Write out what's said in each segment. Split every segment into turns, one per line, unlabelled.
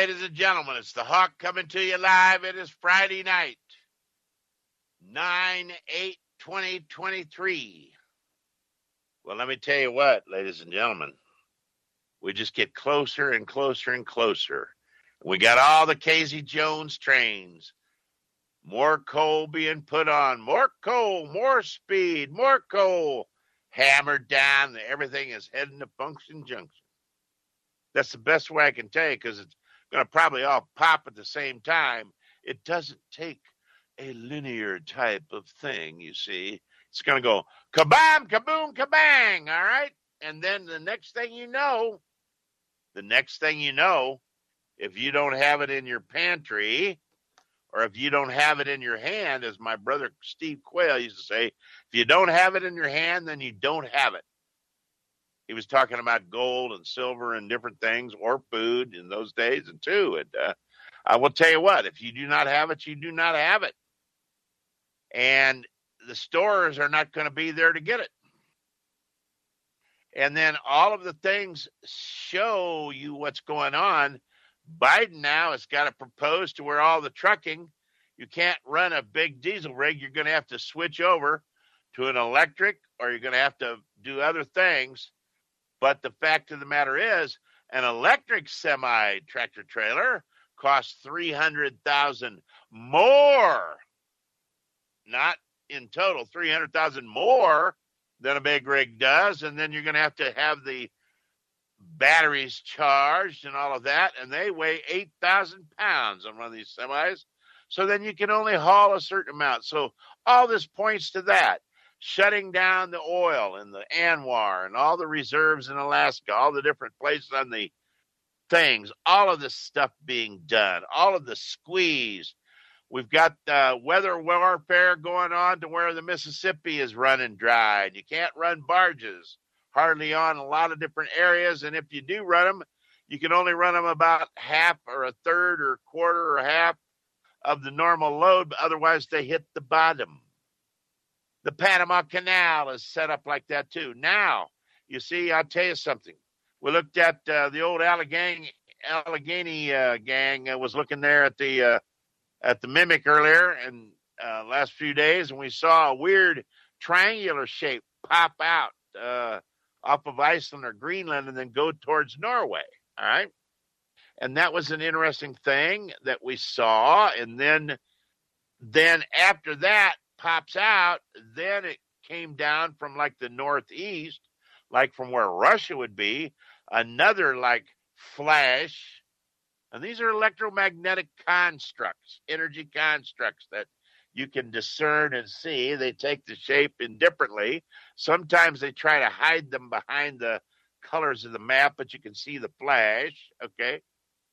ladies and gentlemen. It's the Hawk coming to you live. It is Friday night, 9/8/2023. Well, let me tell you what, ladies and gentlemen. We just get closer and closer and closer. We got all the Casey Jones trains. More coal being put on. More coal, more speed, more coal. Hammered down. Everything is heading to Function Junction. That's the best way I can tell you, because it's going to probably all pop at the same time. It doesn't take a linear type of thing, you see. It's going to go kabam, kaboom, kabang, all right? And then the next thing you know, if you don't have it in your pantry, or if you don't have it in your hand, as my brother Steve Quayle used to say, if you don't have it in your hand, then you don't have it. He was talking about gold and silver and different things, or food in those days, and too. And I will tell you what, if you do not have it, you do not have it. And the stores are not going to be there to get it. And then all of the things show you what's going on. Biden now has got to propose to where all the trucking, you can't run a big diesel rig. You're going to have to switch over to an electric, or you're going to have to do other things. But the fact of the matter is, an electric semi-tractor trailer costs $300,000 more, not in total, $300,000 more than a big rig does. And then you're going to have the batteries charged and all of that, and they weigh 8,000 pounds on one of these semis. So then you can only haul a certain amount. So all this points to that. Shutting down the oil in the ANWR and all the reserves in Alaska, all the different places on the things, all of this stuff being done, all of the squeeze. We've got weather warfare going on to where the Mississippi is running dry. And you can't run barges hardly on a lot of different areas. And if you do run them, you can only run them about half or a third or a quarter or half of the normal load, but otherwise they hit the bottom. The Panama Canal is set up like that too. Now, you see, I'll tell you something. We looked at the old Allegheny gang was looking there at the Mimic earlier and last few days, and we saw a weird triangular shape pop out off of Iceland or Greenland and then go towards Norway. All right, and that was an interesting thing that we saw. And then after that pops out, then it came down from like the northeast, like from where Russia would be, another like flash. And these are electromagnetic constructs, energy constructs that you can discern and see. They take the shape indifferently. Sometimes they try to hide them behind the colors of the map, but you can see the flash, okay?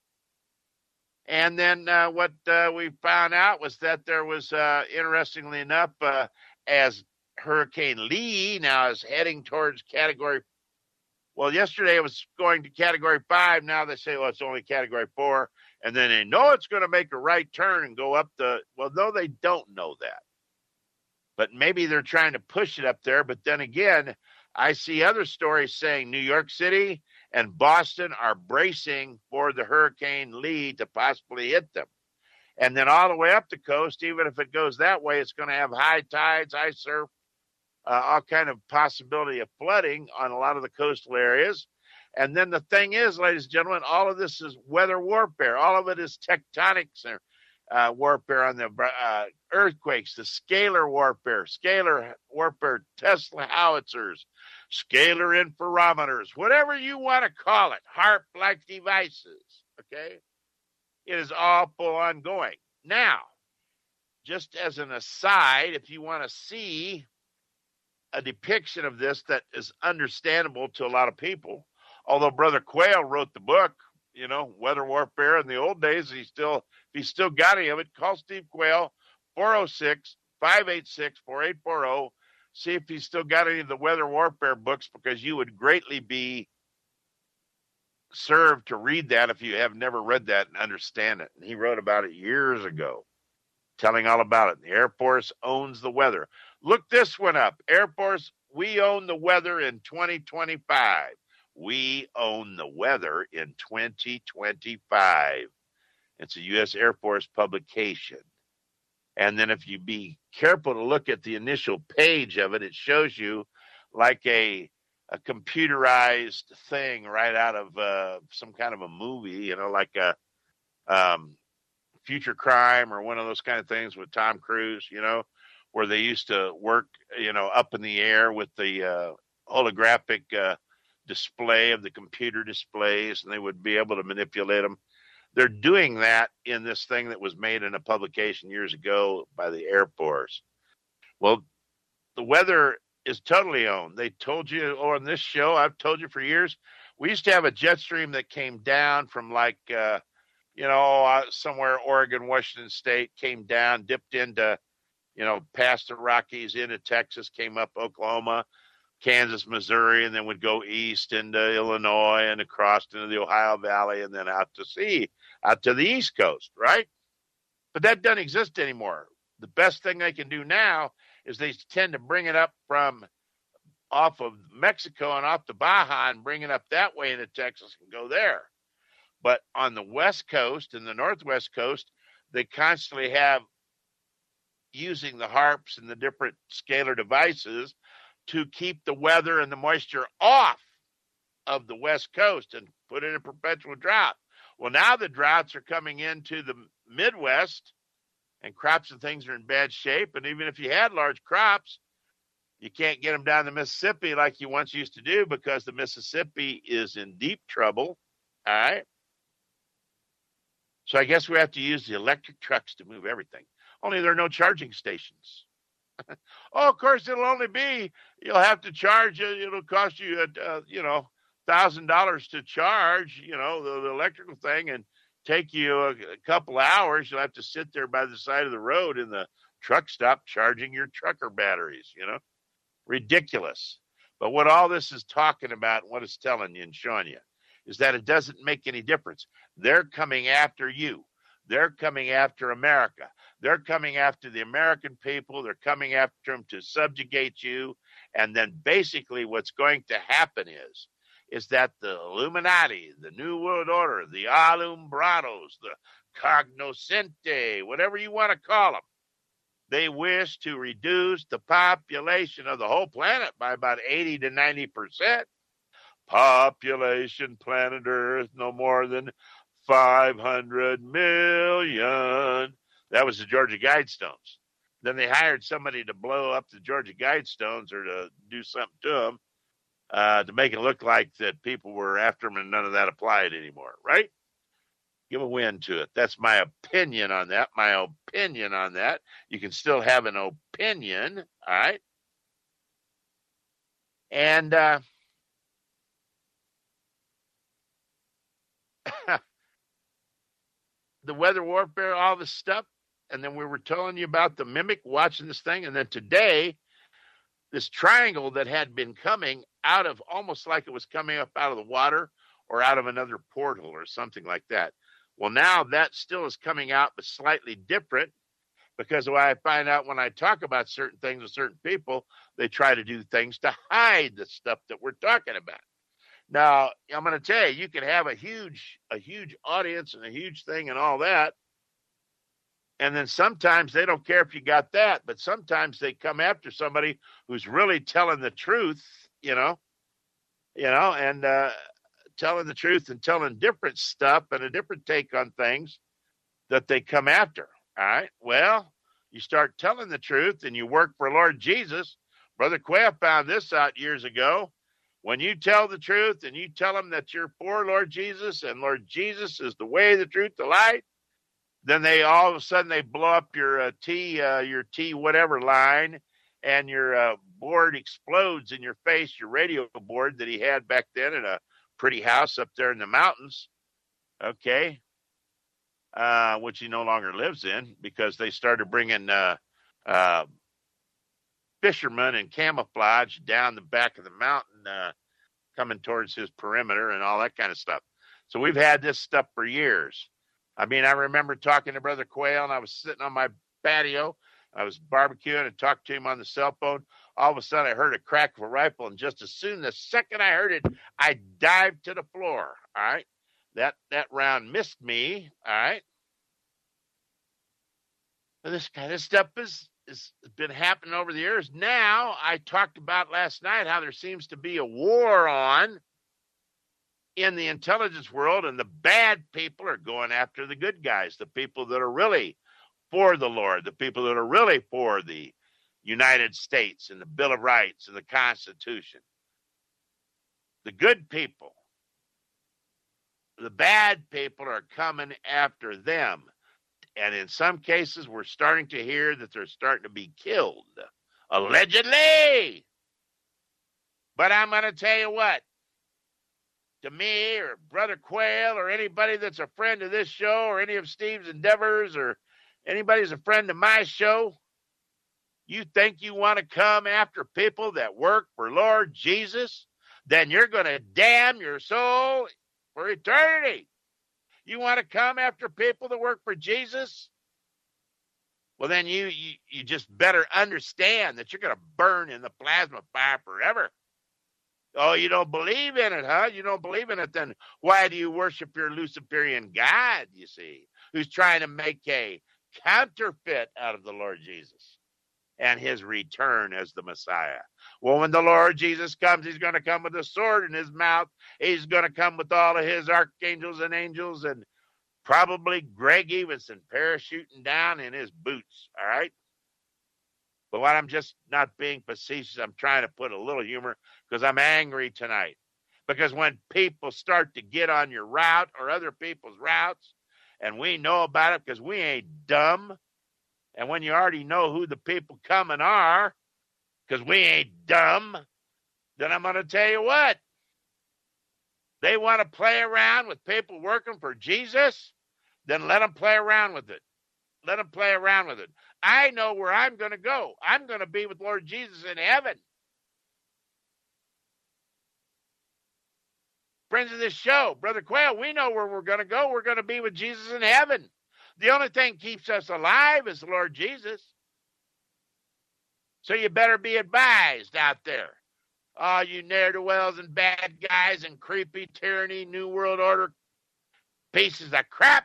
And then what we found out was that there was, interestingly enough, as Hurricane Lee now is heading towards Category. Well, yesterday it was going to Category 5. Now they say, well, it's only Category 4. And then they know it's going to make a right turn and go up well, no, they don't know that. But maybe they're trying to push it up there. But then again, I see other stories saying New York City and Boston are bracing for the Hurricane Lee to possibly hit them. And then all the way up the coast, even if it goes that way, it's going to have high tides, high surf, all kind of possibility of flooding on a lot of the coastal areas. And then the thing is, ladies and gentlemen, all of this is weather warfare. All of it is tectonics warfare on the earthquakes, the scalar warfare, Tesla howitzers, scalar interferometers, whatever you want to call it, HARP-like devices, okay? It is all full ongoing. Now, just as an aside, if you want to see a depiction of this that is understandable to a lot of people, although Brother Quayle wrote the book, Weather Warfare in the old days, if he's still got any of it, call Steve Quayle, 406-586-4840. See if he's still got any of the Weather Warfare books, because you would greatly be served to read that if you have never read that and understand it. And he wrote about it years ago, telling all about it. The Air Force owns the weather. Look this one up. Air Force, we own the weather in 2025. We own the weather in 2025. It's a U.S. Air Force publication. And then if you be careful to look at the initial page of it, it shows you like a computerized thing right out of some kind of a movie, like a Future Crime or one of those kind of things with Tom Cruise, where they used to work, up in the air with the holographic display of the computer displays, and they would be able to manipulate them. They're doing that in this thing that was made in a publication years ago by the Air Force. Well, the weather is totally owned. They told you on this show, I've told you for years, we used to have a jet stream that came down from somewhere Oregon, Washington State, came down, dipped into, past the Rockies, into Texas, came up Oklahoma, Kansas, Missouri, and then would go east into Illinois and across into the Ohio Valley and then out to sea, out to the East Coast, right? But that doesn't exist anymore. The best thing they can do now is they tend to bring it up from off of Mexico and off to Baja and bring it up that way into Texas and go there. But on the West Coast and the Northwest Coast, they constantly have using the HAARPs and the different scalar devices to keep the weather and the moisture off of the West Coast and put it in a perpetual drought. Well, now the droughts are coming into the Midwest and crops and things are in bad shape. And even if you had large crops, you can't get them down the Mississippi like you once used to do because the Mississippi is in deep trouble. All right. So I guess we have to use the electric trucks to move everything. Only there are no charging stations. Oh, of course, you'll have to charge, it'll cost you, $1,000 to charge, the electrical thing and take you a couple hours. You'll have to sit there by the side of the road in the truck stop charging your trucker batteries, ridiculous. But what all this is talking about, what it's telling you and showing you is that it doesn't make any difference. They're coming after you. They're coming after America. They're coming after the American people. They're coming after them to subjugate you. And then basically what's going to happen is that the Illuminati, the New World Order, the Alumbrados, the Cognoscente, whatever you want to call them, they wish to reduce the population of the whole planet by about 80 to 90%. Population planet Earth no more than 500 million. That was the Georgia Guidestones. Then they hired somebody to blow up the Georgia Guidestones or to do something to them to make it look like that people were after them and none of that applied anymore, right? Give a win to it. That's my opinion on that. You can still have an opinion, all right? And the weather warfare, all this stuff. And then we were telling you about the mimic watching this thing. And then today, this triangle that had been coming out of almost like it was coming up out of the water or out of another portal or something like that. Well, now that still is coming out, but slightly different because what I find out when I talk about certain things with certain people, they try to do things to hide the stuff that we're talking about. Now, I'm going to tell you, you can have a huge audience and a huge thing and all that. And then sometimes they don't care if you got that, but sometimes they come after somebody who's really telling the truth, and telling the truth and telling different stuff and a different take on things that they come after. All right. Well, you start telling the truth and you work for Lord Jesus. Brother Quayle found this out years ago. When you tell the truth and you tell them that you're for Lord Jesus and Lord Jesus is the way, the truth, the light, then they all of a sudden they blow up your T whatever line, and your board explodes in your face, your radio board that he had back then in a pretty house up there in the mountains, okay, which he no longer lives in because they started bringing fishermen in camouflage down the back of the mountain coming towards his perimeter and all that kind of stuff. So we've had this stuff for years. I mean, I remember talking to Brother Quayle, and I was sitting on my patio. I was barbecuing and talked to him on the cell phone. All of a sudden, I heard a crack of a rifle, and just as soon, the second I heard it, I dived to the floor, all right? That round missed me, all right? This kind of stuff has been happening over the years. Now, I talked about last night how there seems to be a war on in the intelligence world, and the bad people are going after the good guys, the people that are really for the Lord, the people that are really for the United States and the Bill of Rights and the Constitution. The good people, the bad people are coming after them. And in some cases, we're starting to hear that they're starting to be killed, allegedly. But I'm going to tell you what, to me or Brother Quayle or anybody that's a friend of this show or any of Steve's endeavors or anybody's a friend of my show, you think you want to come after people that work for Lord Jesus, then you're going to damn your soul for eternity. You want to come after people that work for Jesus? Well, then you just better understand that you're going to burn in the plasma fire forever. Oh, you don't believe in it, huh? You don't believe in it, then why do you worship your Luciferian God, you see, who's trying to make a counterfeit out of the Lord Jesus and his return as the Messiah? Well, when the Lord Jesus comes, he's going to come with a sword in his mouth. He's going to come with all of his archangels and angels and probably Greg Evenson parachuting down in his boots, all right? But what I'm just not being facetious, I'm trying to put a little humor because I'm angry tonight. Because when people start to get on your route or other people's routes, and we know about it because we ain't dumb, and when you already know who the people coming are, because we ain't dumb, then I'm going to tell you what. They want to play around with people working for Jesus, then let them play around with it. Let them play around with it. I know where I'm going to go. I'm going to be with Lord Jesus in heaven. Friends of this show, Brother Quayle, we know where we're going to go. We're going to be with Jesus in heaven. The only thing keeps us alive is the Lord Jesus. So you better be advised out there. All you ne'er-do-wells and bad guys and creepy tyranny, New World Order pieces of crap.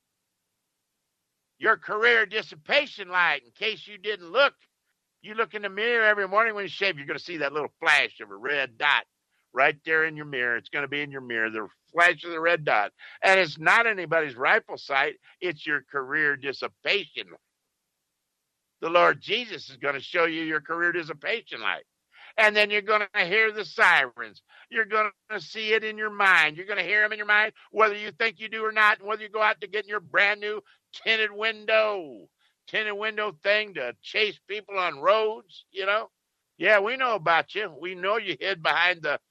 Your career dissipation light, in case you didn't look, you look in the mirror every morning when you shave, you're going to see that little flash of a red dot right there in your mirror. It's going to be in your mirror, the flash of the red dot. And it's not anybody's rifle sight. It's your career dissipation. The Lord Jesus is going to show you your career dissipation light. And then you're going to hear the sirens. You're going to see it in your mind. You're going to hear them in your mind, whether you think you do or not, and whether you go out to get in your brand new tinted window thing to chase people on roads, you know. Yeah, we know about you. We know you hid behind the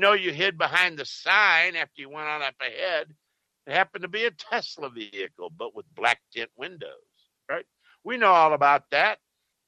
sign after you went on up ahead. It happened to be a Tesla vehicle, but with black tint windows, right? We know all about that.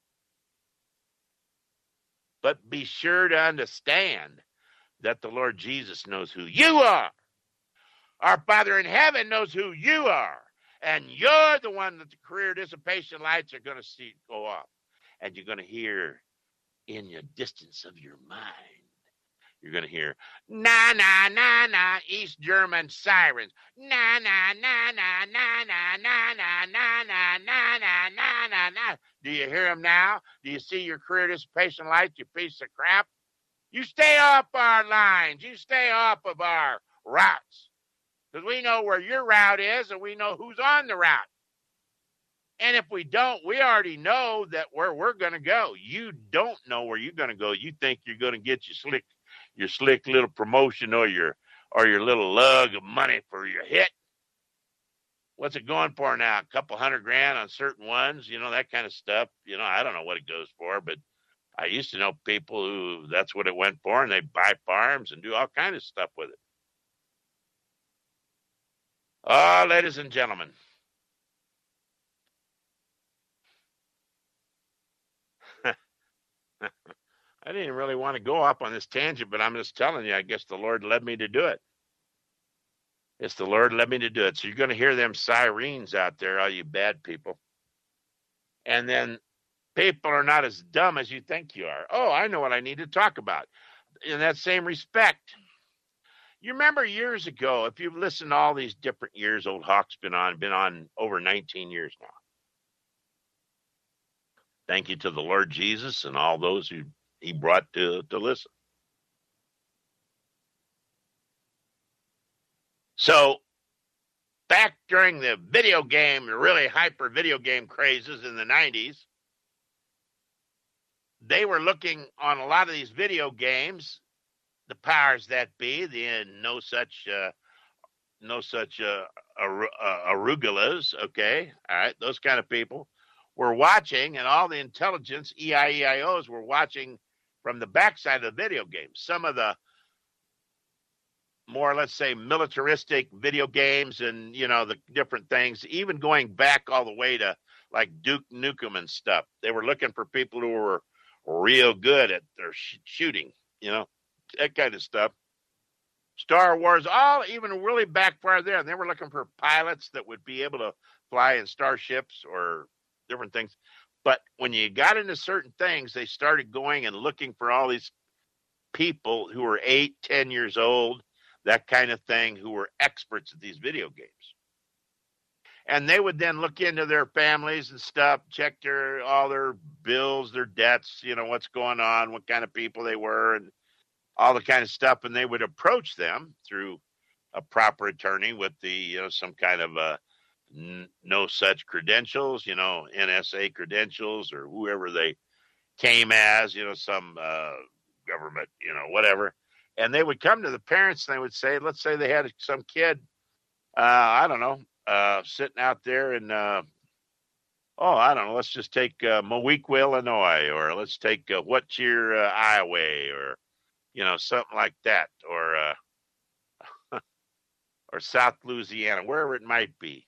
But be sure to understand that the Lord Jesus knows who you are. Our Father in heaven knows who you are. And you're the one that the career dissipation lights are going to see go off. And you're going to hear in your distance of your mind, you're going to hear, na, na, na, na, East German sirens. Na, na, na, na, na, na, na, na, na, na, na, na, na, na, na. Do you hear them now? Do you see your career dissipation lights, you piece of crap? You stay off our lines. You stay off of our routes. Because we know where your route is and we know who's on the route. And if we don't, we already know that where we're going to go. You don't know where you're going to go. You think you're going to get your slick little promotion or your little lug of money for your hit. What's it going for now? A couple $100,000 on certain ones, you know, that kind of stuff. You know, I don't know what it goes for, but I used to know people who that's what it went for, and they buy farms and do all kinds of stuff with it. Ah, ladies and gentlemen. I didn't really want to go off on this tangent, but I'm just telling you, I guess the Lord led me to do it. It's the Lord led me to do it. So you're going to hear them sirens out there, all you bad people. And then people are not as dumb as you think you are. Oh, I know what I need to talk about. In that same respect, you remember years ago, if you've listened to all these different years, Old Hawk's been on over 19 years now. Thank you to the Lord Jesus and all those who he brought to listen. So back during the really hyper video game crazes in the 90s, they were looking on a lot of these video games, the powers that be, the no such arugulas, okay, all right, those kind of people were watching, and all the intelligence EIEIOs were watching from the backside of the video games. Some of the more, let's say, militaristic video games and, the different things, even going back all the way to like Duke Nukem and stuff. They were looking for people who were real good at their shooting, that kind of stuff. Star Wars, all even really back far there. And they were looking for pilots that would be able to fly in starships or different things. But when you got into certain things, they started going and looking for all these people who were 8, 10 years old, that kind of thing, who were experts at these video games. And they would then look into their families and stuff, check all their bills, their debts, what's going on, what kind of people they were, and all the kind of stuff. And they would approach them through a proper attorney with the, some kind of no such credentials, NSA credentials or whoever they came as, some government, whatever. And they would come to the parents and they would say, let's say they had some kid, I don't know, sitting out there in, I don't know, let's just take Moweaqua, Illinois, or let's take Whatcheer, Iowa, or, something like that, or or South Louisiana, wherever it might be,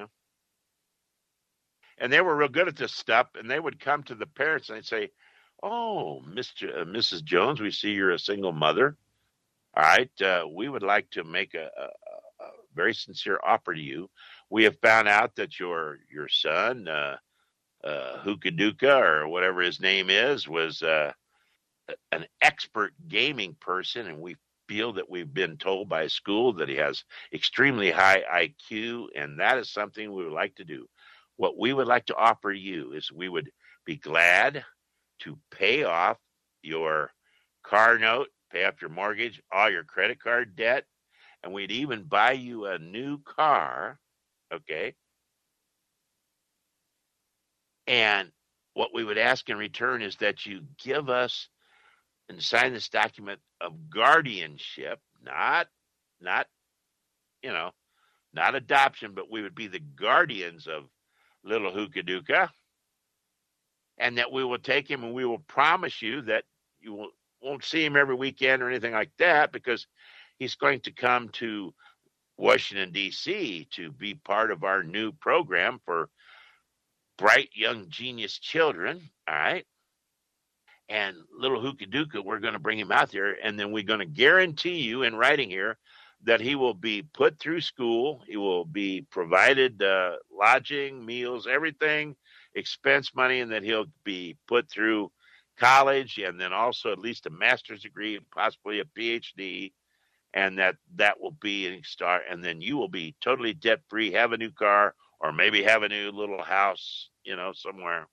And they were real good at this stuff, and they would come to the parents and they'd say, oh, Mrs. Jones, we see you're a single mother. All right, we would like to make a very sincere offer to you. We have found out that your son, Hookaduka, or whatever his name is, was an expert gaming person, and we feel that we've been told by school that he has extremely high IQ, and that is something we would like to do. What we would like to offer you is we would be glad to pay off your car note, pay off your mortgage, all your credit card debt, and we'd even buy you a new car, okay? And what we would ask in return is that you give us and sign this document of guardianship, not adoption, but we would be the guardians of little Hookaduka, and that we will take him and we will promise you that you won't see him every weekend or anything like that, because he's going to come to Washington, D.C. to be part of our new program for bright young genius children, all right? And little Hookaduka, we're going to bring him out there, and then we're going to guarantee you in writing here that he will be put through school. He will be provided lodging, meals, everything, expense money, and that he'll be put through college, and then also at least a master's degree, possibly a PhD, and that will be a start. And then you will be totally debt-free, have a new car, or maybe have a new little house, somewhere.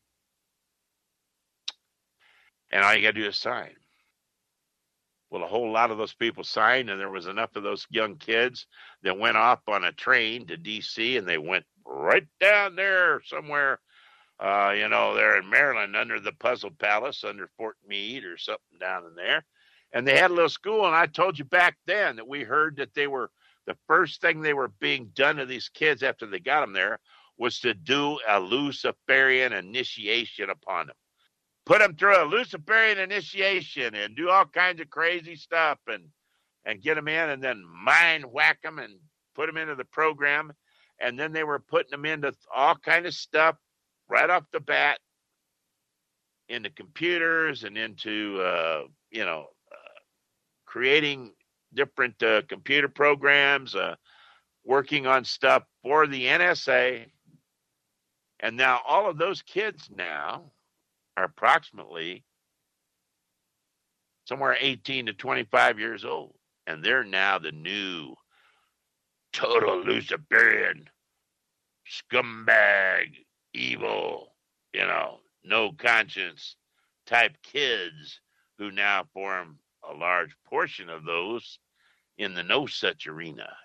And all you got to do is sign. Well, a whole lot of those people signed, and there was enough of those young kids that went off on a train to D.C., and they went right down there somewhere, there in Maryland under the Puzzle Palace, under Fort Meade or something down in there. And they had a little school, and I told you back then that we heard that they were, the first thing they were being done to these kids after they got them there was to do a Luciferian initiation upon them. Put them through a Luciferian initiation and do all kinds of crazy stuff and get them in, and then mind whack them and put them into the program. And then they were putting them into all kind of stuff right off the bat, into computers and into, creating different computer programs, working on stuff for the NSA. And now all of those kids now are approximately somewhere 18 to 25 years old. And they're now the new total Luciferian scumbag, evil, no conscience type kids who now form a large portion of those in the no such arena,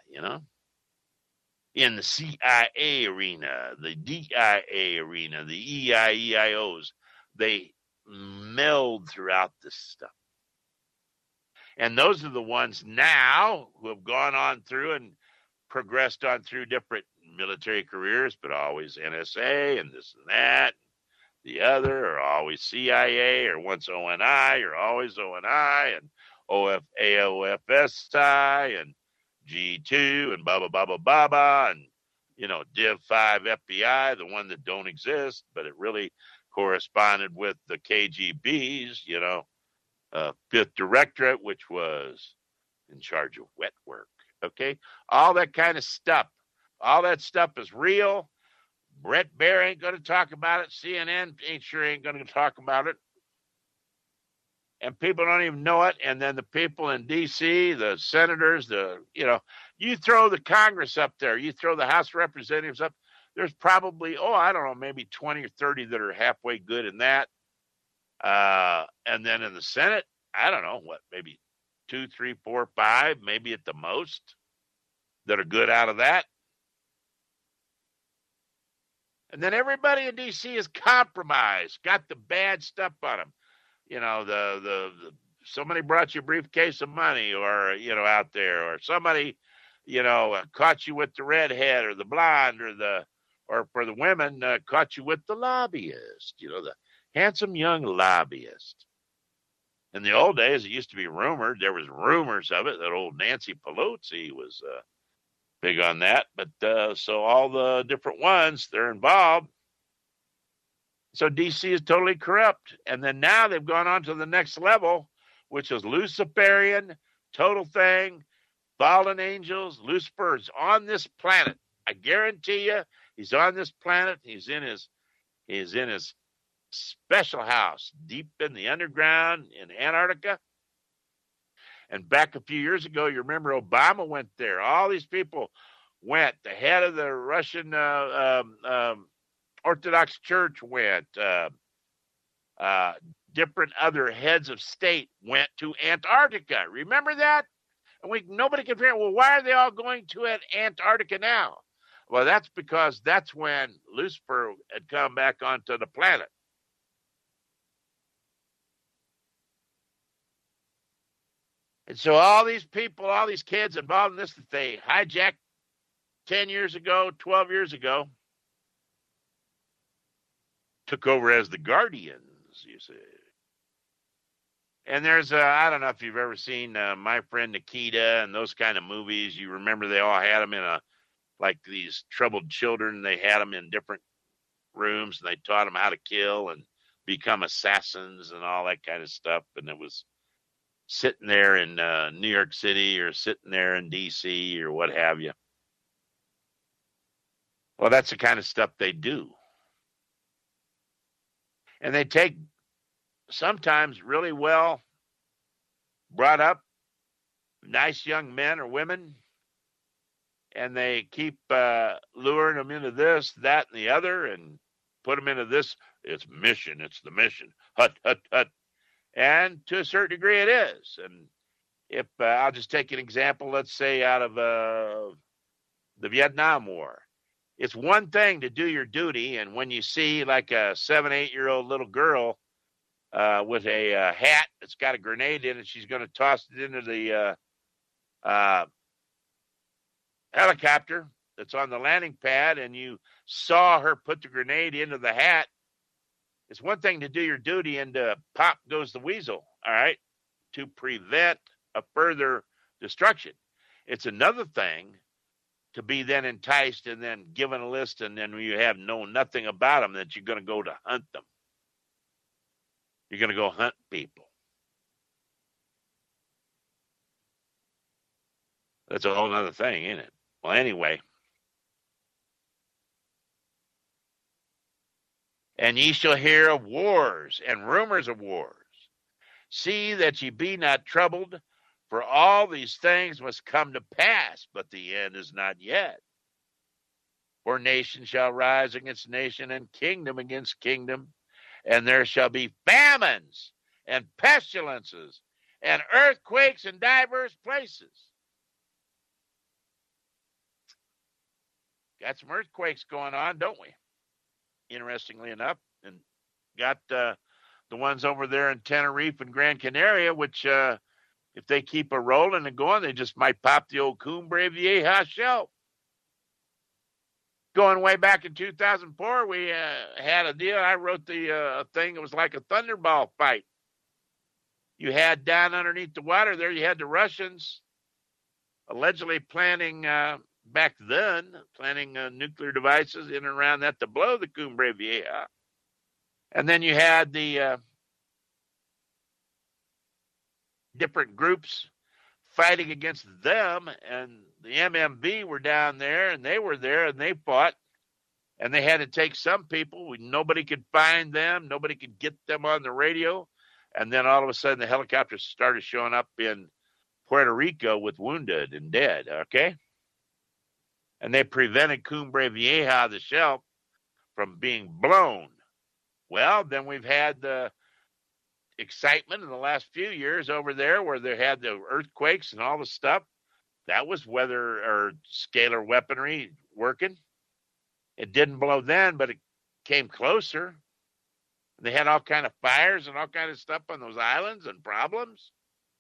in the CIA arena, the DIA arena, the EIEIOs. They meld throughout this stuff. And those are the ones now who have gone on through and progressed on through different military careers, but always NSA and this and that, the other, or always CIA, or once ONI, or always ONI, and AOFSI, and G2, and Baba, and, Div 5 FBI, the one that don't exist, but it really corresponded with the KGB's, Fifth Directorate, which was in charge of wet work. Okay, all that kind of stuff. All that stuff is real. Brett Baer ain't going to talk about it. CNN ain't going to talk about it. And people don't even know it. And then the people in D.C., the senators, you throw the Congress up there, you throw the House of Representatives up, there's probably, I don't know, maybe 20 or 30 that are halfway good in that. And then in the Senate, I don't know, maybe 2, 3, 4, 5, maybe at the most, that are good out of that. And then everybody in D.C. is compromised, got the bad stuff on them. The somebody brought you a briefcase of money, or out there, or somebody caught you with the redhead or the blonde, or for the women caught you with the lobbyist, the handsome young lobbyist. In the old days, it used to be rumored. There was rumors of it that old Nancy Pelosi was big on that. But so all the different ones, they're involved. So D.C. is totally corrupt. And then now they've gone on to the next level, which is Luciferian, total thing, fallen angels. Lucifer is on this planet. I guarantee you, he's on this planet. He's in his special house deep in the underground in Antarctica. And back a few years ago, you remember Obama went there. All these people went. The head of the Russian Orthodox Church went. Different other heads of state went to Antarctica. Remember that? And nobody can figure out, well, why are they all going to Antarctica now? Well, that's because that's when Lucifer had come back onto the planet. And so all these people, all these kids involved in this that they hijacked 10 years ago, 12 years ago, took over as the Guardians, you see. And there's, I don't know if you've ever seen My Friend Nikita and those kind of movies. You remember they all had them in like these troubled children. They had them in different rooms, and they taught them how to kill and become assassins and all that kind of stuff. And it was sitting there in New York City or sitting there in D.C. or what have you. Well, that's the kind of stuff they do. And they take sometimes really well brought up nice young men or women, and they keep luring them into this, that, and the other, and put them into this. It's mission. It's the mission. Hut, hut, hut. And to a certain degree, it is. And if I'll just take an example, let's say out of the Vietnam War. It's one thing to do your duty, and when you see like a 7, 8-year-old little girl with a hat that's got a grenade in it, she's going to toss it into the helicopter that's on the landing pad, and you saw her put the grenade into the hat. It's one thing to do your duty and pop goes the weasel, all right, to prevent a further destruction. It's another thing to be then enticed and then given a list, and then you have known nothing about them, that you're going to go to hunt them. You're going to go hunt people. That's a whole other thing, ain't it? Well, anyway. And ye shall hear of wars and rumors of wars. See that ye be not troubled, for all these things must come to pass, but the end is not yet. For nation shall rise against nation, and kingdom against kingdom, and there shall be famines and pestilences and earthquakes in diverse places. Got some earthquakes going on, don't we? Interestingly enough, and got the ones over there in Tenerife and Gran Canaria, which if they keep a rolling and going, they just might pop the old Cumbre Vieja shelf. Going way back in 2004, we had a deal. I wrote the thing. It was like a thunderball fight. You had down underneath the water there, you had the Russians allegedly planning back then, planning nuclear devices in and around that to blow the Cumbre Vieja. And then you had the different groups fighting against them, and the MMV were down there, and they were there, and they fought, and they had to take some people. Nobody could find them. Nobody could get them on the radio. And then all of a sudden, the helicopters started showing up in Puerto Rico with wounded and dead, okay? And they prevented Cumbre Vieja, the shelf, from being blown. Well, then we've had the excitement in the last few years over there where they had the earthquakes and all the stuff. That was weather or scalar weaponry working. It didn't blow then, but it came closer. They had all kind of fires and all kind of stuff on those islands and problems.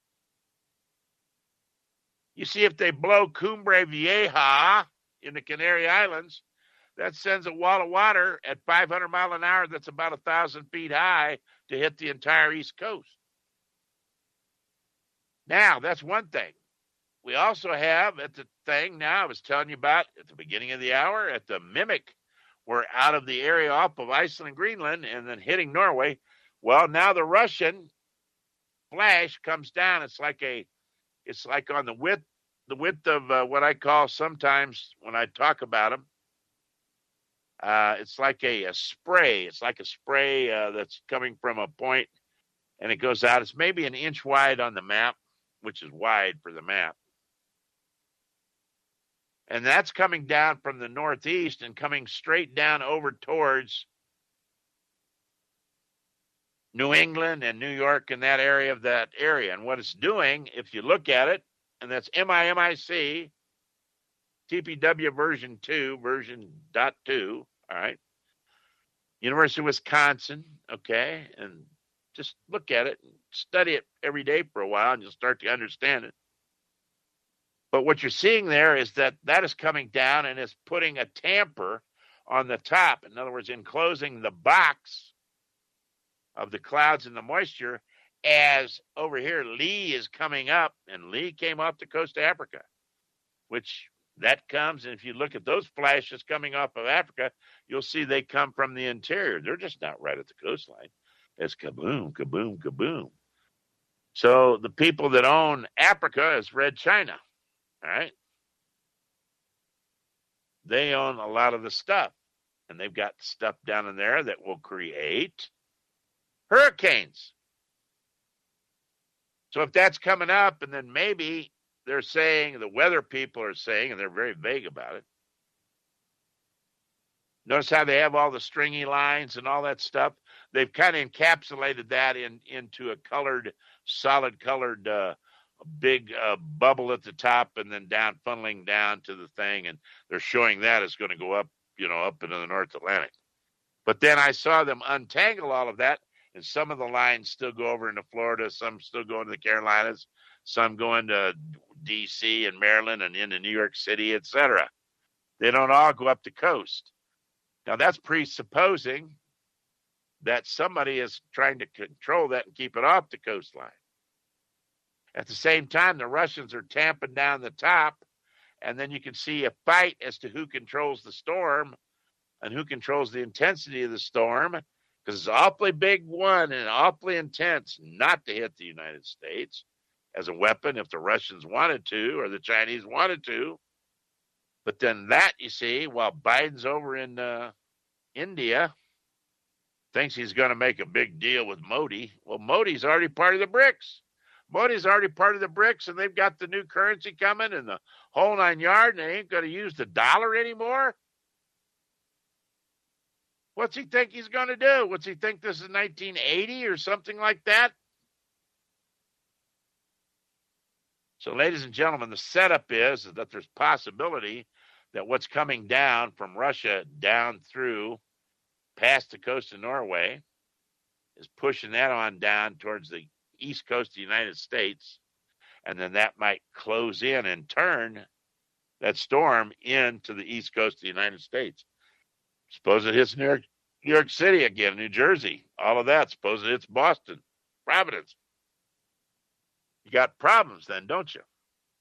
You see, if they blow Cumbre Vieja in the Canary Islands, that sends a wall of water at 500 miles an hour that's about 1,000 feet high to hit the entire East Coast. Now, that's one thing. We also have at the thing now I was telling you about at the beginning of the hour at the Mimic, we're out of the area off of Iceland, Greenland, and then hitting Norway. Well, now the Russian flash comes down. It's like on the width of what I call sometimes when I talk about them. It's like a spray. It's like a spray that's coming from a point, and it goes out. It's maybe an inch wide on the map, which is wide for the map. And that's coming down from the northeast and coming straight down over towards New England and New York and that area of that area. And what it's doing, if you look at it, and that's MIMIC, TPW version 2, version .2, all right? University of Wisconsin, okay? And just look at it and study it every day for a while, and you'll start to understand it. But what you're seeing there is that is coming down and is putting a tamper on the top. In other words, enclosing the box of the clouds and the moisture as over here Lee is coming up, and Lee came off the coast of Africa, which that comes, and if you look at those flashes coming off of Africa, you'll see they come from the interior. They're just not right at the coastline. It's kaboom, kaboom, kaboom. So the people that own Africa is Red China. All right. They own a lot of the stuff, and they've got stuff down in there that will create hurricanes. So if that's coming up, and then maybe they're saying, the weather people are saying, and they're very vague about it. Notice how they have all the stringy lines and all that stuff. They've kind of encapsulated that into a colored, solid colored big bubble at the top and then down, funneling down to the thing. And they're showing that is going to go up, up into the North Atlantic. But then I saw them untangle all of that, and some of the lines still go over into Florida, some still go into the Carolinas, some go into D.C. and Maryland and into New York City, etc. They don't all go up the coast. Now, that's presupposing that somebody is trying to control that and keep it off the coastline. At the same time, the Russians are tamping down the top, and then you can see a fight as to who controls the storm and who controls the intensity of the storm, because it's an awfully big one and awfully intense not to hit the United States as a weapon if the Russians wanted to or the Chinese wanted to. But then that, you see, while Biden's over in India, thinks he's going to make a big deal with Modi. Well, Modi's already part of the BRICS. Modi's already part of the BRICS, and they've got the new currency coming and the whole 9 yards, and they ain't going to use the dollar anymore. What's he think he's going to do? What's he think this is 1980 or something like that? So, ladies and gentlemen, the setup is that there's possibility that what's coming down from Russia down through past the coast of Norway is pushing that on down towards the east coast of the United States. And then that might close in and turn that storm into the east coast of the United States. Suppose it hits New York City again, New Jersey, all of that. Suppose it hits Boston, Providence. You got problems then, don't you?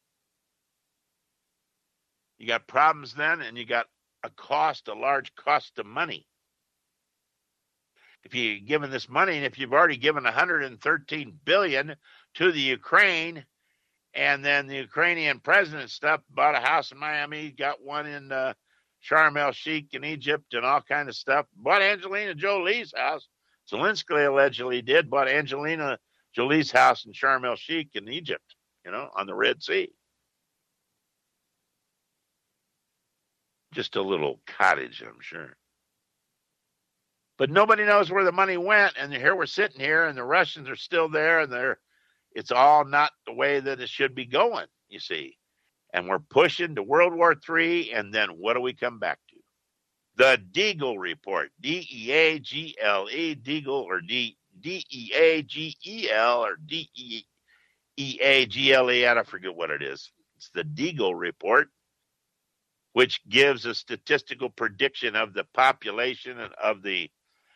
You got problems then, and you got a large cost of money. If you're given this money, and if you've already given $113 billion to the Ukraine, and then the Ukrainian president stuff bought a house in Miami, got one in Sharm el Sheikh in Egypt, and all kind of stuff. Bought Angelina Jolie's house. Zelensky allegedly bought Angelina Jolie's house in Sharm el Sheikh in Egypt, on the Red Sea. Just a little cottage, I'm sure. But nobody knows where the money went, and here we're sitting here, and the Russians are still there, and it's all not the way that it should be going, you see. And we're pushing to World War III, and then what do we come back to? The Deagle Report, D-E-A-G-L-E, Deagle, or D-E-A-G-E-L, or D-E-A-G-L-E, I forget what it is. It's the Deagle Report, which gives a statistical prediction of the population and of the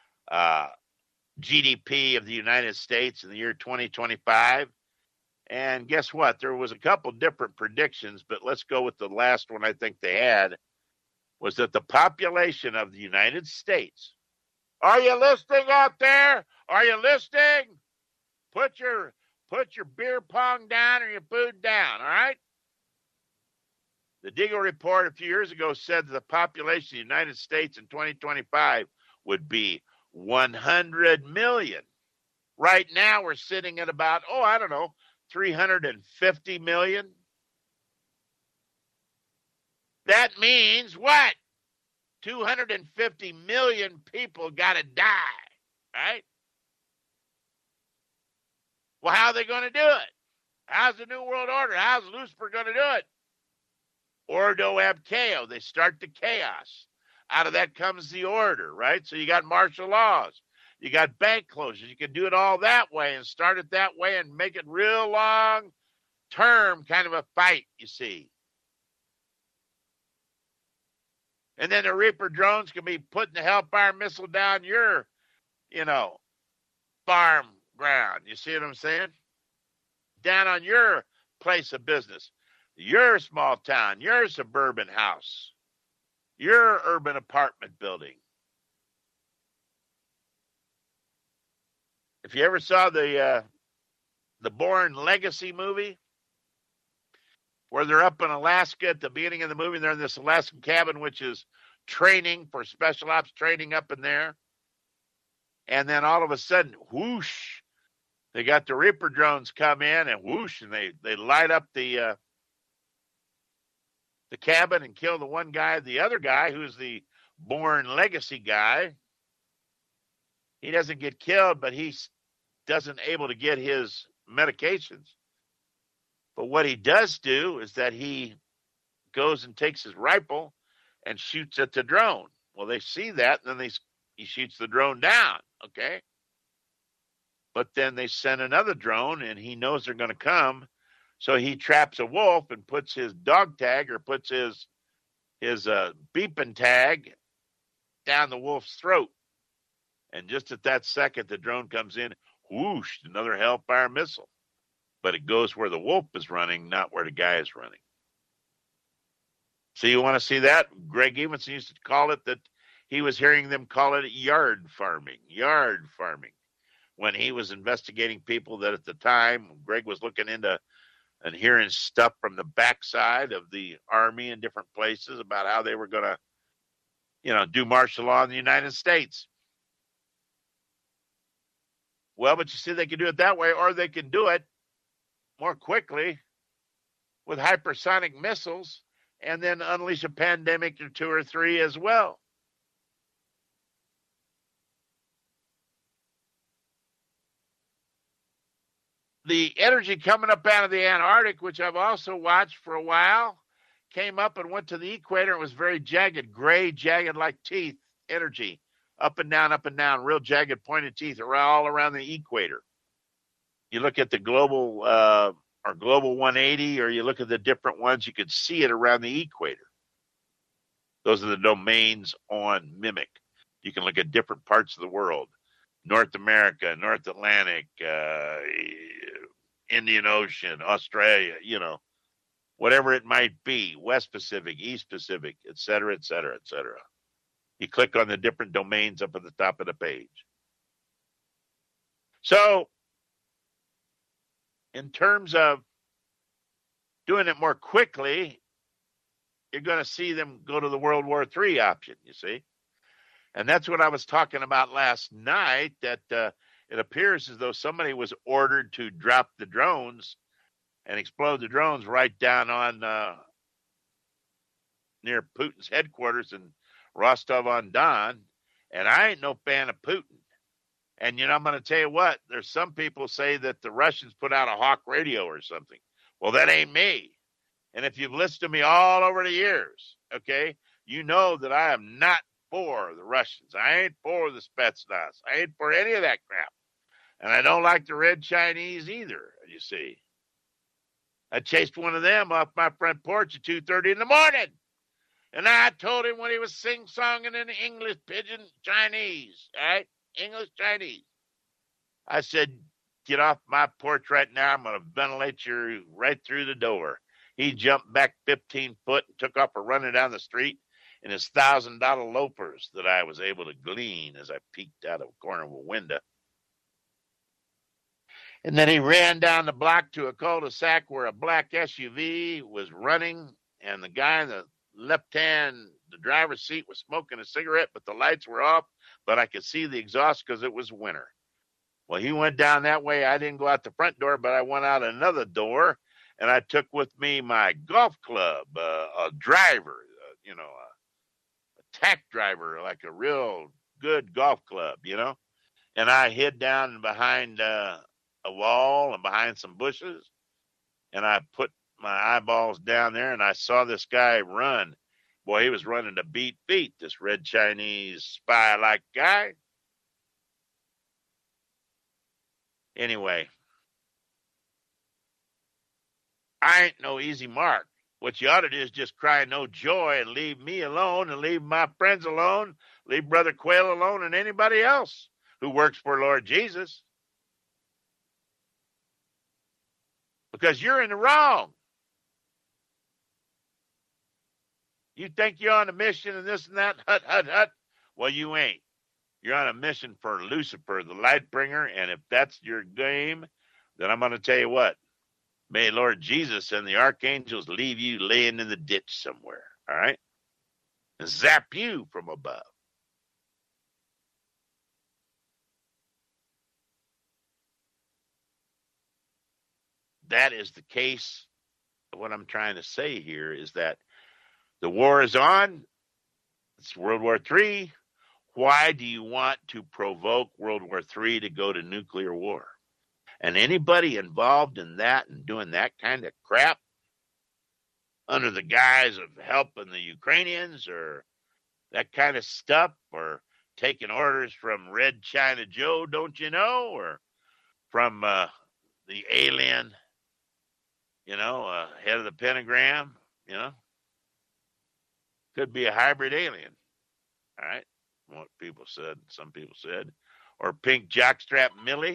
GDP of the United States in the year 2025. And guess what? There was a couple different predictions, but let's go with the last one I think they had, was that the population of the United States. Are you listening out there? Are you listening? Put your beer pong down or your food down, all right? The Deagle Report a few years ago said that the population of the United States in 2025 would be 100 million. Right now, we're sitting at about, 350 million. That means what? 250 million people got to die, right? Well, how are they going to do it? How's the New World Order? How's Lucifer going to do it? Ordo ab chaos. They start the chaos. Out of that comes the order, right? So you got martial laws. You got bank closures. You can do it all that way and start it that way and make it real long term kind of a fight, you see. And then the Reaper drones can be putting the Hellfire missile down your, farm ground. You see what I'm saying? Down on your place of business, your small town, your suburban house, your urban apartment building. If you ever saw the Bourne Legacy movie, where they're up in Alaska at the beginning of the movie, they're in this Alaskan cabin, which is training for special ops training up in there. And then all of a sudden, whoosh, they got the Reaper drones come in and whoosh, and they light up the cabin and kill the one guy. The other guy, who's the Bourne Legacy guy, he doesn't get killed, but he doesn't able to get his medications. But what he does do is that he goes and takes his rifle and shoots at the drone. Well, they see that, and then he shoots the drone down, okay? But then they send another drone, and he knows they're going to come, so he traps a wolf and puts his dog tag or puts his beeping tag down the wolf's throat. And just at that second, the drone comes in, whoosh, another Hellfire missile. But it goes where the wolf is running, not where the guy is running. So you want to see that? Greg Evenson used to call it that he was hearing them call it yard farming, when he was investigating people that at the time, Greg was looking into and hearing stuff from the backside of the Army in different places about how they were going to, do martial law in the United States. Well, but you see, they can do it that way, or they can do it more quickly with hypersonic missiles and then unleash a pandemic or two or three as well. the energy coming up out of the Antarctic, which I've also watched for a while, came up and went to the equator. It was very jagged, gray, jagged like teeth energy, up and down, real jagged pointed teeth all around the equator. You look at the global or global 180, or you look at the different ones, you could see it around the equator. Those are the domains on Mimic. You can look at different parts of the world. North America, North Atlantic, Indian Ocean, Australia, whatever it might be, West Pacific, East Pacific, et cetera, et cetera, et cetera. You click on the different domains up at the top of the page. So, in terms of doing it more quickly, you're going to see them go to the World War III option, you see. And that's what I was talking about last night, that it appears as though somebody was ordered to drop the drones and explode the drones right down on near Putin's headquarters in Rostov-on-Don. And I ain't no fan of Putin. And, I'm going to tell you what, there's some people say that the Russians put out a Hawk radio or something. Well, that ain't me. And if you've listened to me all over the years, okay, you know that I am not for the Russians. I ain't for the Spetsnaz. I ain't for any of that crap. And I don't like the Red Chinese either, you see. I chased one of them off my front porch at 2:30 in the morning. And I told him when he was sing-songing in English pidgin Chinese, all right? English Chinese. I said, get off my porch right now. I'm going to ventilate you right through the door. He jumped back 15 foot and took off running down the street in his $1,000 loafers that I was able to glean as I peeked out of a corner of a window. And then he ran down the block to a cul-de-sac where a black SUV was running, and the guy in the left hand, the driver's seat, was smoking a cigarette, but the lights were off, but I could see the exhaust because it was winter. Well, he went down that way. I didn't go out the front door, but I went out another door, and I took with me my golf club, a driver, a tack driver, like a real good golf club, and I hid down behind a wall and behind some bushes, and I put my eyeballs down there, and I saw this guy run. Boy, he was running to beat feet, this Red Chinese spy-like guy. Anyway, I ain't no easy mark. What you ought to do is just cry no joy and leave me alone and leave my friends alone, leave Brother Quayle alone and anybody else who works for Lord Jesus. Because you're in the wrong. You think you're on a mission and this and that, hut, hut, hut. Well, you ain't. You're on a mission for Lucifer, the light bringer, and if that's your game, then I'm going to tell you what. May Lord Jesus and the archangels leave you laying in the ditch somewhere, all right? And zap you from above. That is the case. What I'm trying to say here is that the war is on. It's World War III. Why do you want to provoke World War III to go to nuclear war? And anybody involved in that and doing that kind of crap under the guise of helping the Ukrainians or that kind of stuff, or taking orders from Red China Joe, don't you know, or from the alien, head of the pentagram, could be a hybrid alien, all right, what people said, some people said, or pink jockstrap Millie.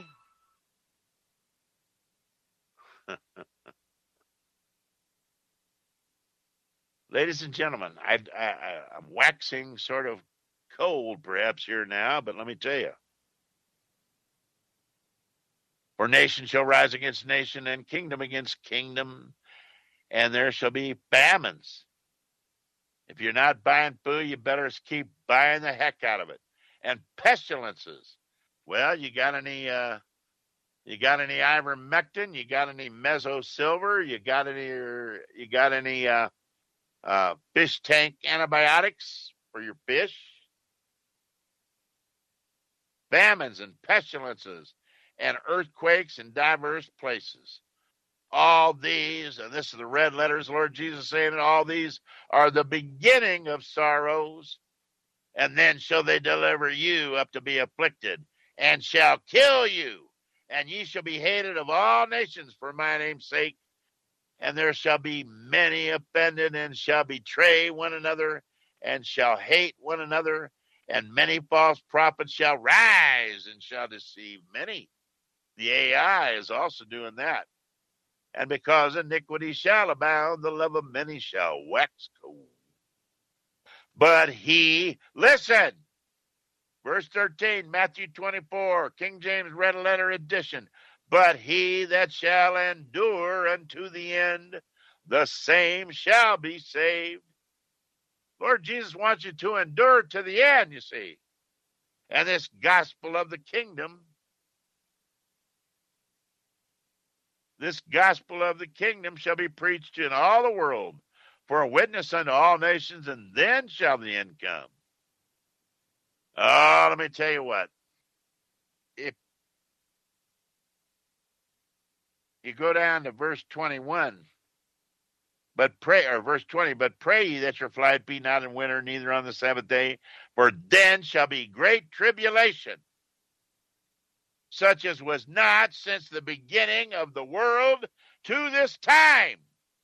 Ladies and gentlemen, I'm waxing sort of cold perhaps here now, but let me tell you. For nation shall rise against nation and kingdom against kingdom, and there shall be famines. If you're not buying food, you better keep buying the heck out of it. And pestilences. Well, you got any ivermectin? You got any mesosilver? You got any fish tank antibiotics for your fish? Famines and pestilences and earthquakes in diverse places. All these, and this is the red letters, Lord Jesus saying it, all these are the beginning of sorrows. And then shall they deliver you up to be afflicted, and shall kill you. And ye shall be hated of all nations for my name's sake. And there shall be many offended, and shall betray one another, and shall hate one another. And many false prophets shall rise, and shall deceive many. The AI is also doing that. And because iniquity shall abound, the love of many shall wax cold. But he, listen, verse 13, Matthew 24, King James Red Letter Edition. But he that shall endure unto the end, the same shall be saved. Lord Jesus wants you to endure to the end, you see. And this gospel of the kingdom, shall be preached in all the world for a witness unto all nations, and then shall the end come. Oh, let me tell you what. If you go down to verse 21, verse 20, but pray ye that your flight be not in winter, neither on the Sabbath day, for then shall be great tribulation, such as was not since the beginning of the world to this time.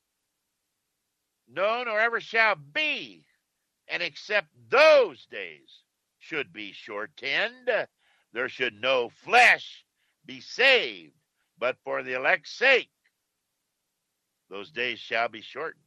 No, nor ever shall be, and except those days should be shortened, there should no flesh be saved, but for the elect's sake, those days shall be shortened.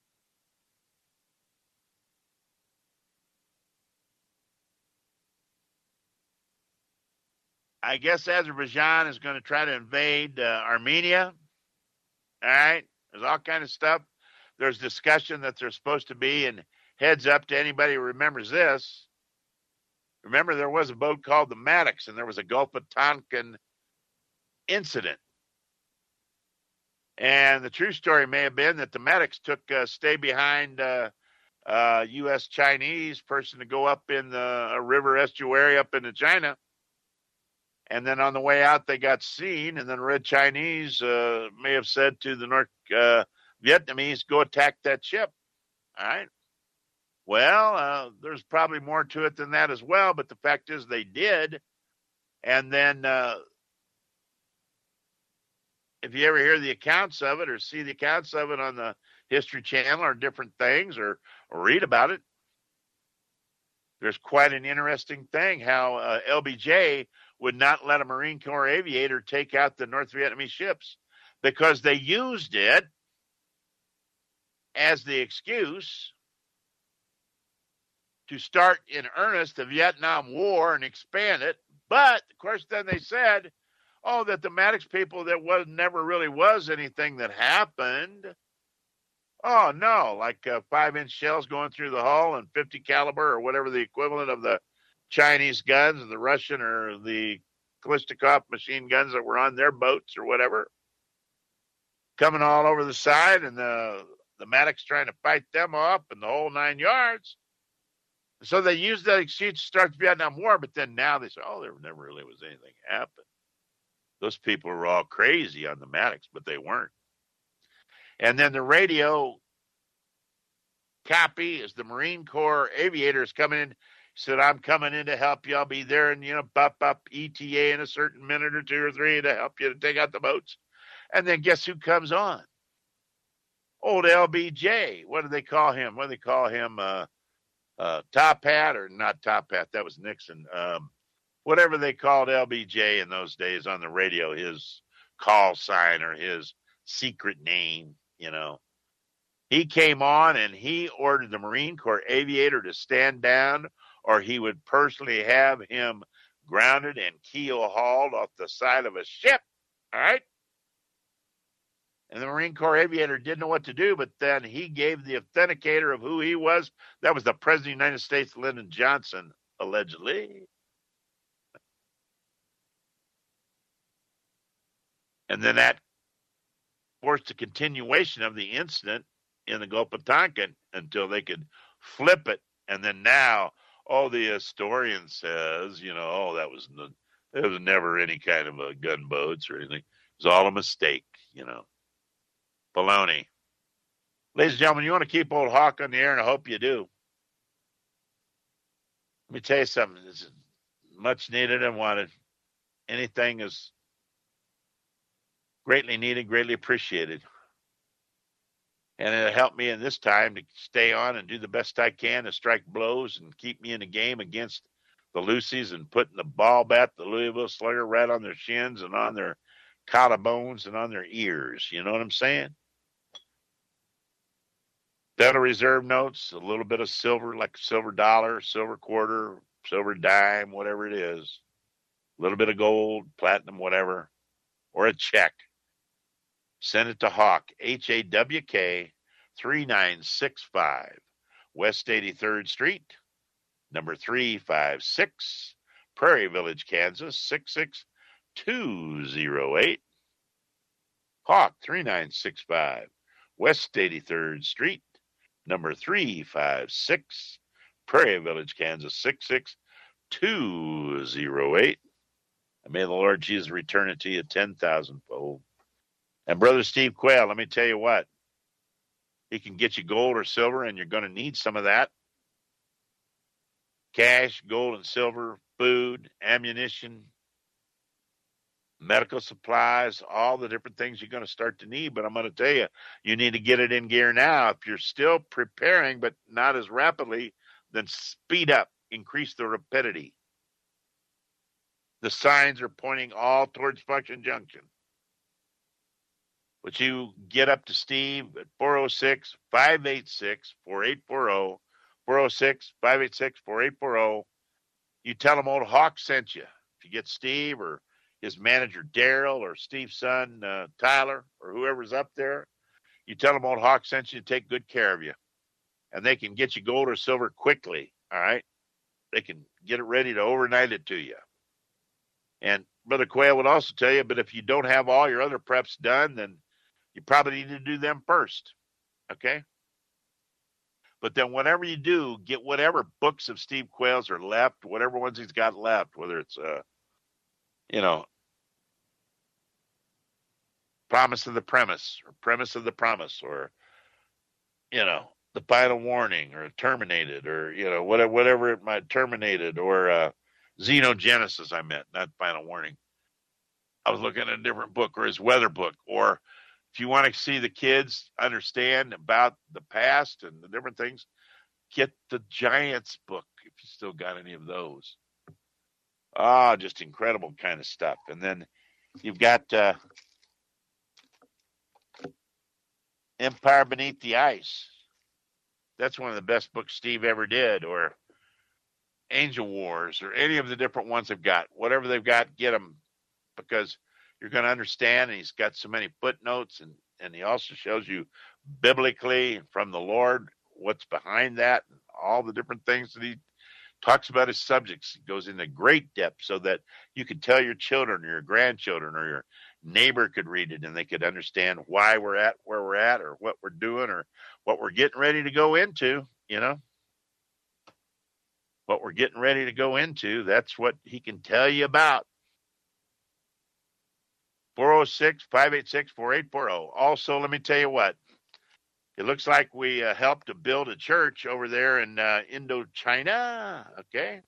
I guess Azerbaijan is going to try to invade Armenia. All right. There's all kind of stuff. There's discussion that there's supposed to be, and heads up to anybody who remembers this. Remember, there was a boat called the Maddox, and there was a Gulf of Tonkin incident. And the true story may have been that the Maddox took stay behind U.S. Chinese person to go up in a river estuary up into China. And then on the way out, they got seen, and then Red Chinese may have said to the North Vietnamese, go attack that ship. All right. Well, there's probably more to it than that as well, but the fact is they did. And then if you ever hear the accounts of it or see the accounts of it on the History Channel or different things or read about it, there's quite an interesting thing how LBJ would not let a Marine Corps aviator take out the North Vietnamese ships because they used it as the excuse to start in earnest the Vietnam War and expand it. But, of course, then they said, oh, that the Maddox people, that never really was anything that happened. Oh, no, like 5-inch shells going through the hull and 50 caliber or whatever the equivalent of the Chinese guns and the Russian or the Kalashnikov machine guns that were on their boats or whatever, coming all over the side, and the Maddox trying to fight them off and the whole 9 yards. So they used that excuse to start the Vietnam War, but then now they say, oh, there never really was anything happen. Those people were all crazy on the Maddox, but they weren't. And then the radio copy is the Marine Corps aviators coming in. Said, I'm coming in to help you. I'll be there and, bop ETA in a certain minute or 2 or 3 to help you to take out the boats. And then guess who comes on? Old LBJ. What do they call him? What do they call him? Top Hat or not Top Hat? That was Nixon. Whatever they called LBJ in those days on the radio, his call sign or his secret name, He came on and he ordered the Marine Corps aviator to stand down, or he would personally have him grounded and keel hauled off the side of a ship. All right. And the Marine Corps aviator didn't know what to do, but then he gave the authenticator of who he was. That was the President of the United States, Lyndon Johnson, allegedly. And then that forced a continuation of the incident in the Gulf of Tonkin until they could flip it. And then now, the historian says, that was There was never any kind of a gunboats or anything. It was all a mistake, Baloney. Ladies and gentlemen, you want to keep old Hawk on the air, and I hope you do. Let me tell you something. It's much needed and wanted. Anything is greatly needed, greatly appreciated. And it'll help me in this time to stay on and do the best I can to strike blows and keep me in the game against the Lucy's and putting the ball bat, the Louisville Slugger, right on their shins and on their collarbones and on their ears. You know what I'm saying? Federal Reserve notes, a little bit of silver, like a silver dollar, silver quarter, silver dime, whatever it is. A little bit of gold, platinum, whatever, or a check. Send it to Hawk, HAWK, 3965, West 83rd Street, number 356, Prairie Village, Kansas, 66208. Hawk, 3965, West 83rd Street, number 356, Prairie Village, Kansas, 66208. And may the Lord Jesus return it to you 10,000-fold. And Brother Steve Quayle, let me tell you what, he can get you gold or silver, and you're going to need some of that. Cash, gold and silver, food, ammunition, medical supplies, all the different things you're going to start to need. But I'm going to tell you, you need to get it in gear now. If you're still preparing, but not as rapidly, then speed up, increase the rapidity. The signs are pointing all towards Function Junction. But you get up to Steve at 406-586-4840, 406-586-4840. You tell him old Hawk sent you. If you get Steve or his manager Daryl or Steve's son Tyler or whoever's up there, you tell them old Hawk sent you to take good care of you. And they can get you gold or silver quickly, all right? They can get it ready to overnight it to you. And Brother Quayle would also tell you, but if you don't have all your other preps done, then you probably need to do them first, okay? But then whatever you do, get whatever books of Steve Quayle's are left, whatever ones he's got left, whether it's, Promise of the Premise or Premise of the Promise or, The Final Warning or Terminated or, whatever it might, Terminated or Xenogenesis, I meant, not Final Warning. I was looking at a different book or his weather book. Or if you want to see the kids understand about the past and the different things, get the Giants book if you still got any of those. Just incredible kind of stuff. And then you've got Empire Beneath the Ice. That's one of the best books Steve ever did. Or Angel Wars or any of the different ones they've got. Whatever they've got, get them, because you're going to understand. And he's got so many footnotes, and he also shows you biblically from the Lord what's behind that and all the different things that he talks about his subjects. He goes into great depth so that you could tell your children or your grandchildren or your neighbor could read it and they could understand why we're at where we're at or what we're doing or what we're getting ready to go into, what we're getting ready to go into. That's what he can tell you about. 406-586-4840. Also, let me tell you what. It looks like we helped to build a church over there in Indochina, okay?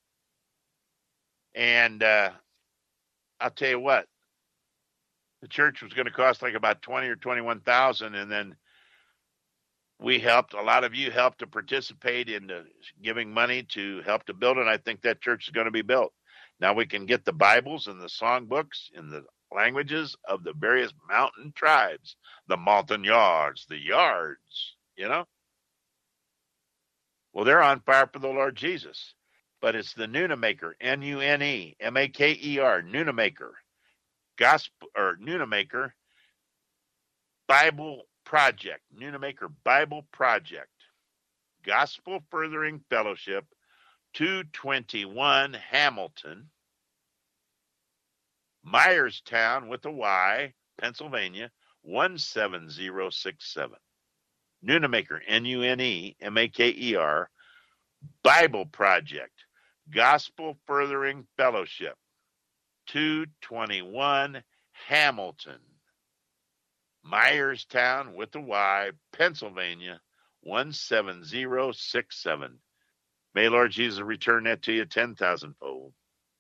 And I'll tell you what. The church was going to cost like about $20,000 or $21,000, and then we helped. A lot of you helped to participate in giving money to help to build it. And I think that church is going to be built. Now we can get the Bibles and the songbooks in the languages of the various mountain tribes, the Montagnards, the Yards, Well, they're on fire for the Lord Jesus. But it's the Nunemaker, Nunemaker, Nunemaker, Gospel or Nunemaker Bible Project, Nunemaker Bible Project, Gospel Furthering Fellowship, 221 Hamilton, Myerstown with a Y, Pennsylvania, 17067. Nunemaker, Nunemaker, Bible Project, Gospel Furthering Fellowship, 221 Hamilton, Myerstown with a Y, Pennsylvania 17067. May Lord Jesus return that to you 10,000 fold.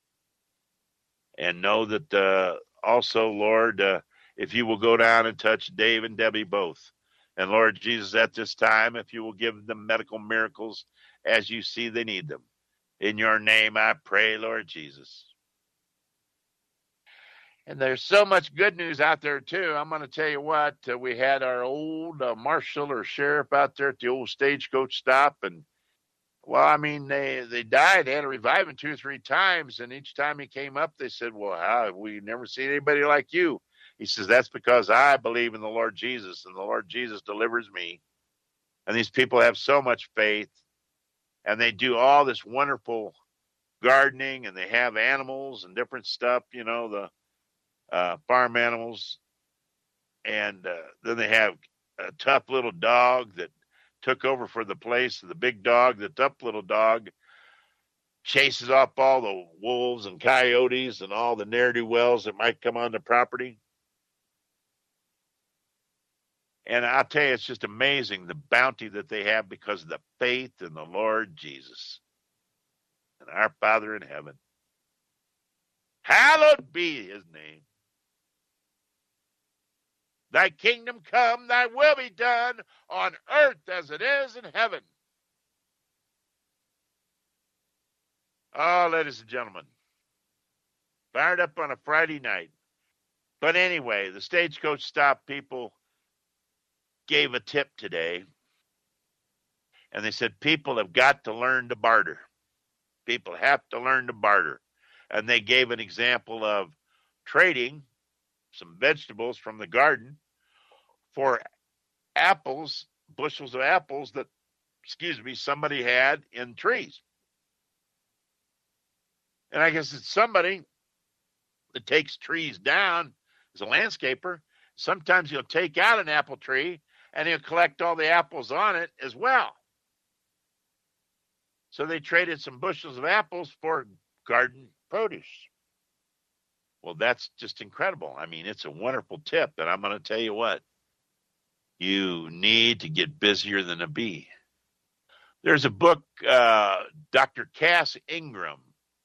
And know that also, Lord, if you will go down and touch Dave and Debbie both. And Lord Jesus, at this time, if you will give them medical miracles as you see they need them. In your name I pray, Lord Jesus. And there's so much good news out there, too. I'm going to tell you what, we had our old marshal or sheriff out there at the old stagecoach stop. And, well, I mean, they died. They had to revive him 2 or 3 times. And each time he came up, they said, well, how have we never seen anybody like you? He says, that's because I believe in the Lord Jesus, and the Lord Jesus delivers me. And these people have so much faith, and they do all this wonderful gardening, and they have animals and different stuff, you know, the farm animals. And then they have a tough little dog that took over for the place of the big dog. The tough little dog chases off all the wolves and coyotes and all the ne'er-do-wells that might come on the property. And I'll tell you, it's just amazing the bounty that they have because of the faith in the Lord Jesus and our Father in heaven. Hallowed be his name. Thy kingdom come, thy will be done on earth as it is in heaven. Oh, ladies and gentlemen, fired up on a Friday night. But anyway, the stagecoach stop people gave a tip today, and they said people have got to learn to barter. People have to learn to barter. And they gave an example of trading some vegetables from the garden for apples, bushels of apples that, somebody had in trees. And I guess it's somebody that takes trees down as a landscaper. Sometimes he'll take out an apple tree and he'll collect all the apples on it as well. So they traded some bushels of apples for garden produce. Well, that's just incredible. I mean, it's a wonderful tip. And I'm going to tell you what, you need to get busier than a bee. There's a book, Dr. Cass Ingram,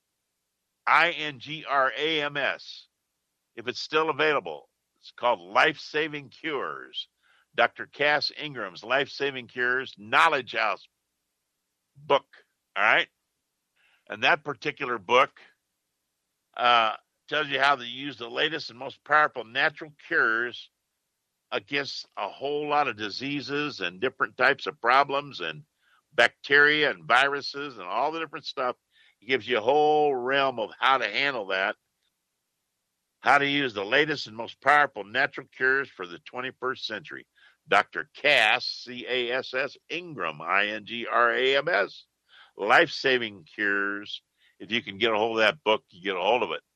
Ingrams, if it's still available. It's called Life-Saving Cures. Dr. Cass Ingram's Life-Saving Cures Knowledge House book. All right? And that particular book tells you how to use the latest and most powerful natural cures against a whole lot of diseases and different types of problems and bacteria and viruses and all the different stuff. He gives you a whole realm of how to handle that, how to use the latest and most powerful natural cures for the 21st century. Dr. Cass, C-A-S-S, Ingram, I-N-G-R-A-M-S, Life-Saving Cures. If you can get a hold of that book, you get a hold of it.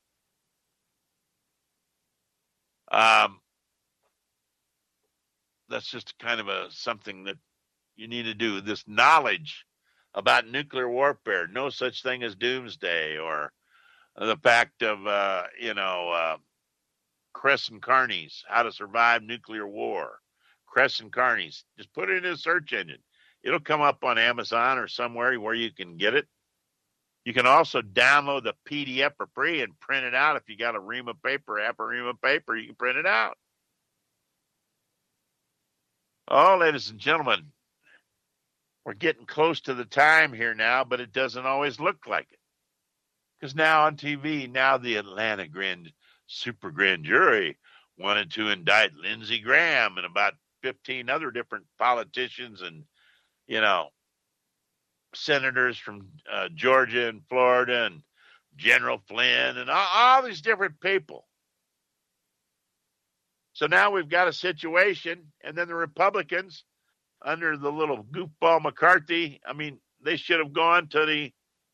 That's just kind of something that you need to do. This knowledge about nuclear warfare, no such thing as doomsday, or the fact of, Crescent Carnies, how to survive nuclear war. Crescent Carnies, just put it in a search engine. It'll come up on Amazon or somewhere where you can get it. You can also download the PDF for free and print it out. If you got a ream of paper, you can print it out. Oh, ladies and gentlemen, we're getting close to the time here now, but it doesn't always look like it. Because now on TV, now the Atlanta Super Grand Jury wanted to indict Lindsey Graham and about 15 other different politicians and, senators from Georgia and Florida and General Flynn and all these different people. So now we've got a situation, and then the Republicans, under the little goofball McCarthy, I mean, they should have gone to the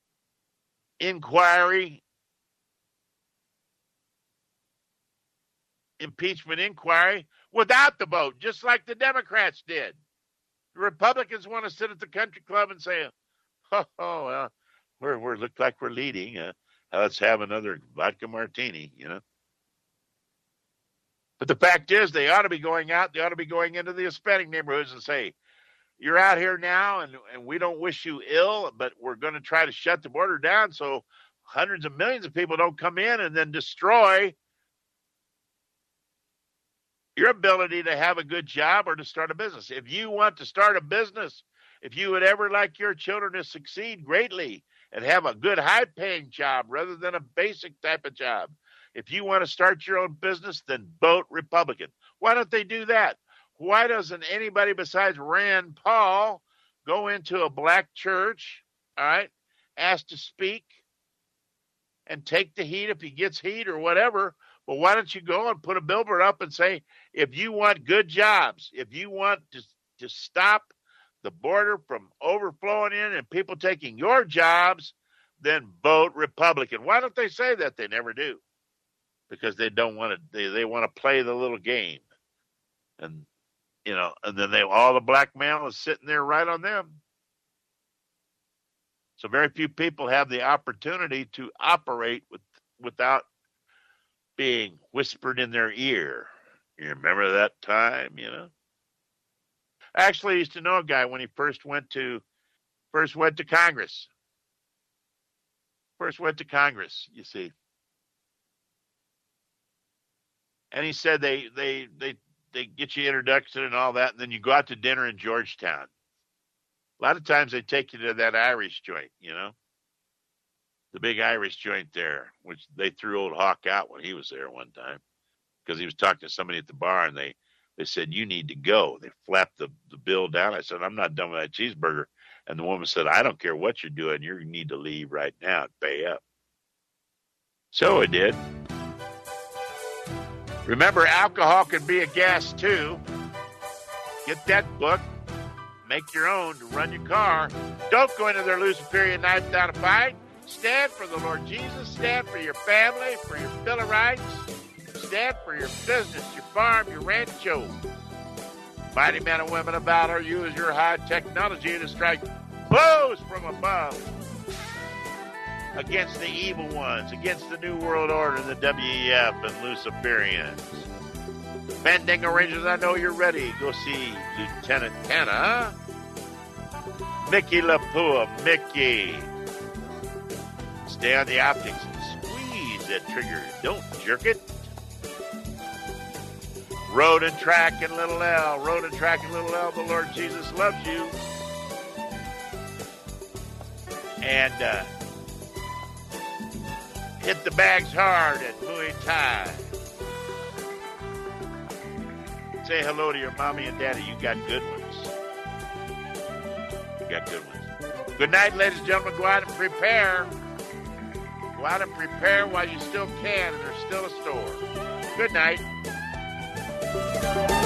impeachment inquiry without the vote, just like the Democrats did. The Republicans want to sit at the country club and say, well, we look like we're leading. let's have another vodka martini, you know. But the fact is, they ought to be going out. They ought to be going into the Hispanic neighborhoods and say, you're out here now, and we don't wish you ill, but we're going to try to shut the border down so hundreds of millions of people don't come in and then destroy your ability to have a good job or to start a business. If you want to start a business, if you would ever like your children to succeed greatly and have a good high-paying job rather than a basic type of job, if you want to start your own business, then vote Republican. Why don't they do that? Why doesn't anybody besides Rand Paul go into a black church, all right, ask to speak and take the heat if he gets heat or whatever? But why don't you go and put a billboard up and say, if you want good jobs, if you want to stop the border from overflowing in and people taking your jobs, then vote Republican. Why don't they say that? They never do. Because they don't want to, they want to play the little game. And, you know, and then all the blackmail is sitting there right on them. So very few people have the opportunity to operate without being whispered in their ear. You remember that time, you know? I actually used to know a guy when he first went to Congress. First went to Congress, you see. And he said they get you introduction and all that, and then you go out to dinner in Georgetown. A lot of times they take you to that Irish joint, you know, the big Irish joint there, which they threw old Hawk out when he was there one time because he was talking to somebody at the bar, and they said, you need to go. They flapped the bill down. I said, I'm not done with that cheeseburger. And the woman said, I don't care what you're doing. You need to leave right now and pay up. So I did. Remember, alcohol can be a gas, too. Get that book. Make your own to run your car. Don't go into there losing period night without a fight. Stand for the Lord Jesus. Stand for your family, for your Bill of Rights. Stand for your business, your farm, your rancho. Mighty men and women of valor, use your high technology to strike blows from above against the evil ones, against the New World Order, the WEF, and Luciferians. Mandingo Rangers, I know you're ready. Go see Lieutenant Tanner. Mickey Lapua, Mickey. Stay on the optics and squeeze that trigger. Don't jerk it. Road and Track and Little L. Road and Track and Little L. The Lord Jesus loves you. And hit the bags hard at Muay Thai. Say hello to your mommy and daddy. You got good ones. You got good ones. Good night, ladies and gentlemen. Go out and prepare. Go out and prepare while you still can, and there's still a store. Good night.